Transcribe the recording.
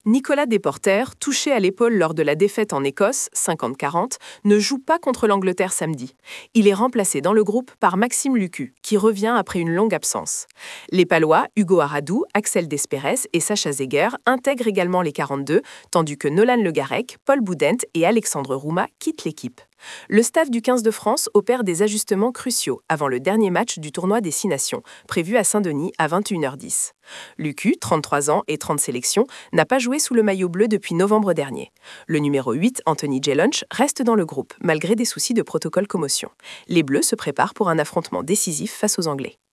Nicolas Desporter, touché à l'épaule lors de la défaite en Écosse, 50-40, ne joue pas contre l'Angleterre samedi. Il est remplacé dans le groupe par Maxime Lucu, qui revient après une longue absence. Les Palois, Hugo Aradou, Axel Desperes et Sacha Zeger intègrent également les 42, tandis que Nolan Le Garec, Paul Boudent et Alexandre Rouma quittent l'équipe. Le staff du 15 de France opère des ajustements cruciaux avant le dernier match du tournoi des 6 nations, prévu à Saint-Denis à 21h10. Lucu, 33 ans et 30 sélections, n'a pas joué sous le maillot bleu depuis novembre dernier. Le numéro 8, Anthony Jelonch, reste dans le groupe, malgré des soucis de protocole commotion. Les Bleus se préparent pour un affrontement décisif face aux Anglais.